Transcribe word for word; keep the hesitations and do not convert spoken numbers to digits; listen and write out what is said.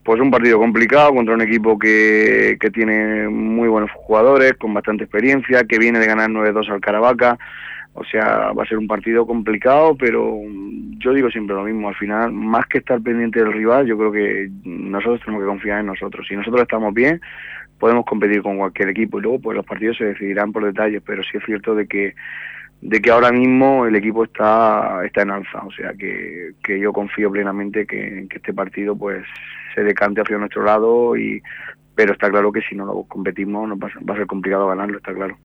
Pues un partido complicado contra un equipo que, que tiene muy buenos jugadores, con bastante experiencia, que viene de ganar nueve dos al Caravaca. O sea, va a ser un partido complicado, pero yo digo siempre lo mismo. Al final, más que estar pendiente del rival, yo creo que nosotros tenemos que confiar en nosotros. Si nosotros estamos bien, podemos competir con cualquier equipo y luego pues los partidos se decidirán por detalles, pero sí es cierto de que de que ahora mismo el equipo está está en alza, o sea que, que yo confío plenamente que, que este partido pues se decante hacia nuestro lado, y pero está claro que si no lo competimos nos va, va a ser complicado ganarlo, está claro.